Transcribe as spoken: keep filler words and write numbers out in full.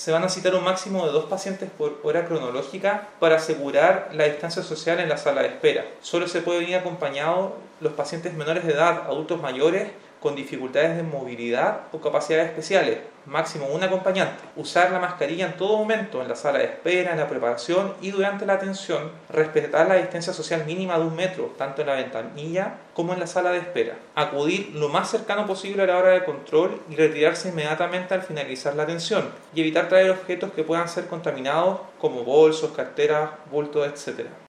se van a citar un máximo de dos pacientes por hora cronológica para asegurar la distancia social en la sala de espera. Solo se puede venir acompañado los pacientes menores de edad, adultos mayores, con dificultades de movilidad o capacidades especiales, máximo un acompañante. Usar la mascarilla en todo momento, en la sala de espera, en la preparación y durante la atención. Respetar la distancia social mínima de un metro, tanto en la ventanilla como en la sala de espera. Acudir lo más cercano posible a la hora de control y retirarse inmediatamente al finalizar la atención. Y evitar traer objetos que puedan ser contaminados como bolsos, carteras, bultos, etcétera.